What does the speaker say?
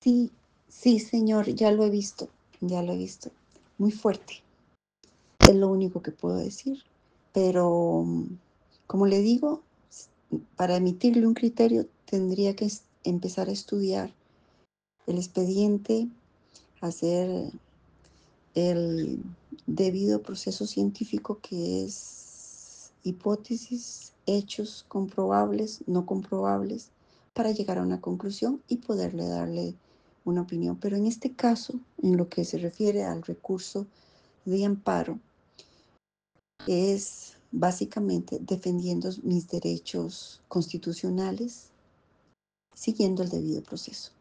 Sí, sí, señor, ya lo he visto, ya lo he visto. Muy fuerte, es lo único que puedo decir. Pero, como le digo, para emitirle un criterio tendría que empezar a estudiar el expediente, hacer el debido proceso científico, que es hipótesis, hechos comprobables, no comprobables, para llegar a una conclusión y poderle darle una opinión. Pero en este caso, en lo que se refiere al recurso de amparo, es básicamente defendiendo mis derechos constitucionales, siguiendo el debido proceso.